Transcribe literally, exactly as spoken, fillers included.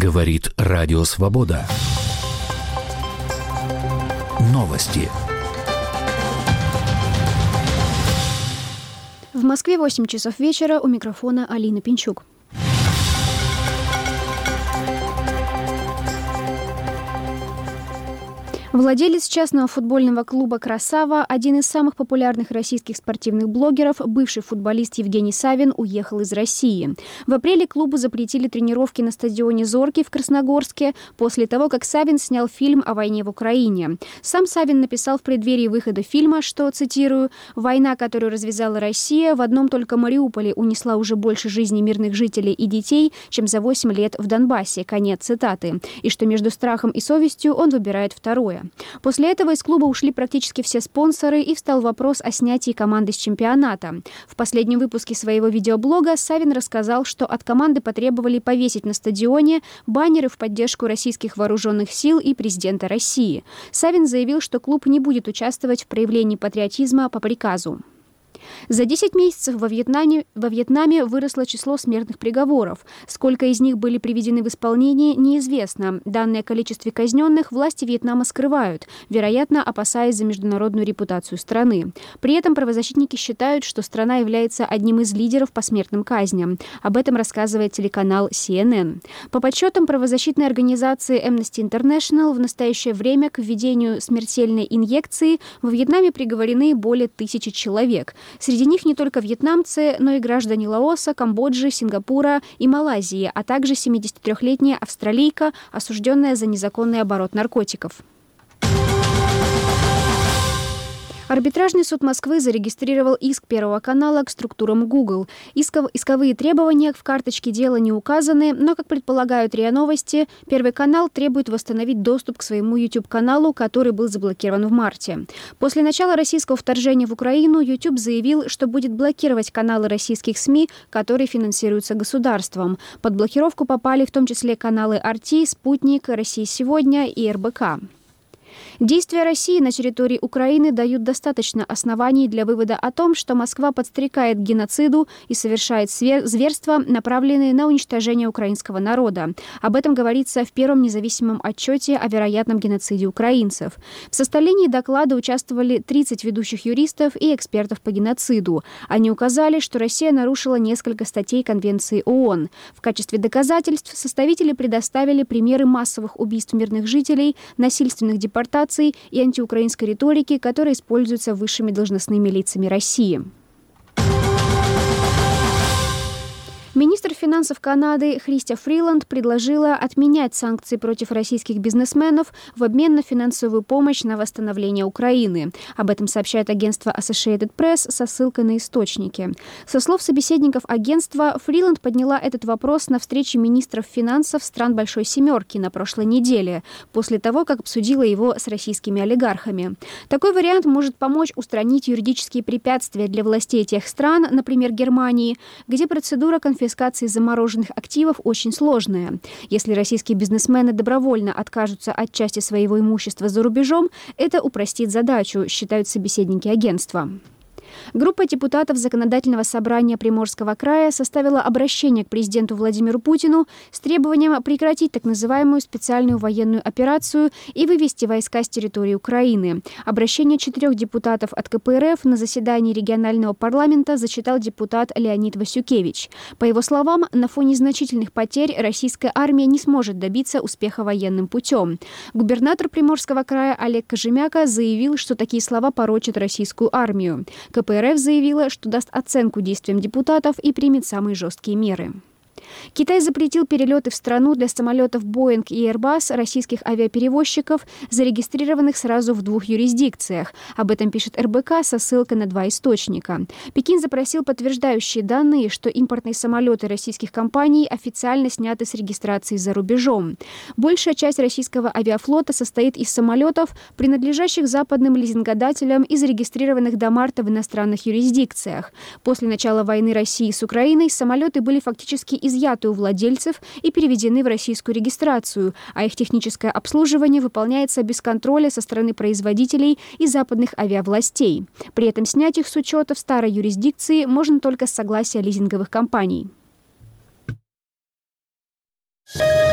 Говорит Радио Свобода. Новости. В Москве восемь часов вечера, у микрофона Алина Пинчук. Владелец частного футбольного клуба «Красава», один из самых популярных российских спортивных блогеров, бывший футболист Евгений Савин, уехал из России. В апреле клубу запретили тренировки на стадионе «Зорки» в Красногорске после того, как Савин снял фильм о войне в Украине. Сам Савин написал в преддверии выхода фильма, что, цитирую, «Война, которую развязала Россия, в одном только Мариуполе унесла уже больше жизней мирных жителей и детей, чем за восемь лет в Донбассе». Конец цитаты. И что между страхом и совестью он выбирает второе. После этого из клуба ушли практически все спонсоры, и встал вопрос о снятии команды с чемпионата. В последнем выпуске своего видеоблога Савин рассказал, что от команды потребовали повесить на стадионе баннеры в поддержку российских вооруженных сил и президента России. Савин заявил, что клуб не будет участвовать в проявлении патриотизма по приказу. За десять месяцев во Вьетнаме, во Вьетнаме выросло число смертных приговоров. Сколько из них были приведены в исполнение, неизвестно. Данные о количестве казненных власти Вьетнама скрывают, вероятно, опасаясь за международную репутацию страны. При этом правозащитники считают, что страна является одним из лидеров по смертным казням. Об этом рассказывает телеканал Си Эн Эн. По подсчетам правозащитной организации Amnesty International, в настоящее время к введению смертельной инъекции во Вьетнаме приговорены более тысячи человек. Среди них не только вьетнамцы, но и граждане Лаоса, Камбоджи, Сингапура и Малайзии, а также семидесятитрёхлетняя австралийка, осужденная за незаконный оборот наркотиков. Арбитражный суд Москвы зарегистрировал иск Первого канала к структурам Google. Исков, исковые требования в карточке дела не указаны, но, как предполагают РИА Новости, Первый канал требует восстановить доступ к своему YouTube-каналу, который был заблокирован в марте. После начала российского вторжения в Украину YouTube заявил, что будет блокировать каналы российских СМИ, которые финансируются государством. Под блокировку попали в том числе каналы эр ти, Спутник, Россия сегодня и эр бэ ка. Действия России на территории Украины дают достаточно оснований для вывода о том, что Москва подстрекает к геноциду и совершает зверства, направленные на уничтожение украинского народа. Об этом говорится в первом независимом отчете о вероятном геноциде украинцев. В составлении доклада участвовали тридцать ведущих юристов и экспертов по геноциду. Они указали, что Россия нарушила несколько статей Конвенции ООН. В качестве доказательств составители предоставили примеры массовых убийств мирных жителей, насильственных депортаций и антиукраинской риторики, которая используется высшими должностными лицами России. Министр финансов Канады Христя Фриланд предложила отменять санкции против российских бизнесменов в обмен на финансовую помощь на восстановление Украины. Об этом сообщает агентство Associated Press со ссылкой на источники. Со слов собеседников агентства, Фриланд подняла этот вопрос на встрече министров финансов стран Большой Семерки на прошлой неделе, после того, как обсудила его с российскими олигархами. Такой вариант может помочь устранить юридические препятствия для властей тех стран, например, Германии, где процедура конфискации конфискации замороженных активов очень сложная. Если российские бизнесмены добровольно откажутся от части своего имущества за рубежом, это упростит задачу, считают собеседники агентства. Группа депутатов Законодательного собрания Приморского края составила обращение к президенту Владимиру Путину с требованием прекратить так называемую специальную военную операцию и вывести войска с территории Украины. Обращение четырех депутатов от ка пэ эр эф на заседании регионального парламента зачитал депутат Леонид Васюкевич. По его словам, на фоне значительных потерь российская армия не сможет добиться успеха военным путем. Губернатор Приморского края Олег Кожемяка заявил, что такие слова порочат российскую армию. ка пэ эр эф заявила, что даст оценку действиям депутатов и примет самые жесткие меры. Китай запретил перелеты в страну для самолетов Boeing и Airbus российских авиаперевозчиков, зарегистрированных сразу в двух юрисдикциях. Об этом пишет эр бэ ка со ссылкой на два источника. Пекин запросил подтверждающие данные, что импортные самолеты российских компаний официально сняты с регистрации за рубежом. Большая часть российского авиафлота состоит из самолетов, принадлежащих западным лизингодателям и зарегистрированных до марта в иностранных юрисдикциях. После начала войны России с Украиной самолеты были фактически изъяты у владельцев и переведены в российскую регистрацию, а их техническое обслуживание выполняется без контроля со стороны производителей и западных авиавластей. При этом снять их с учета в старой юрисдикции можно только с согласия лизинговых компаний.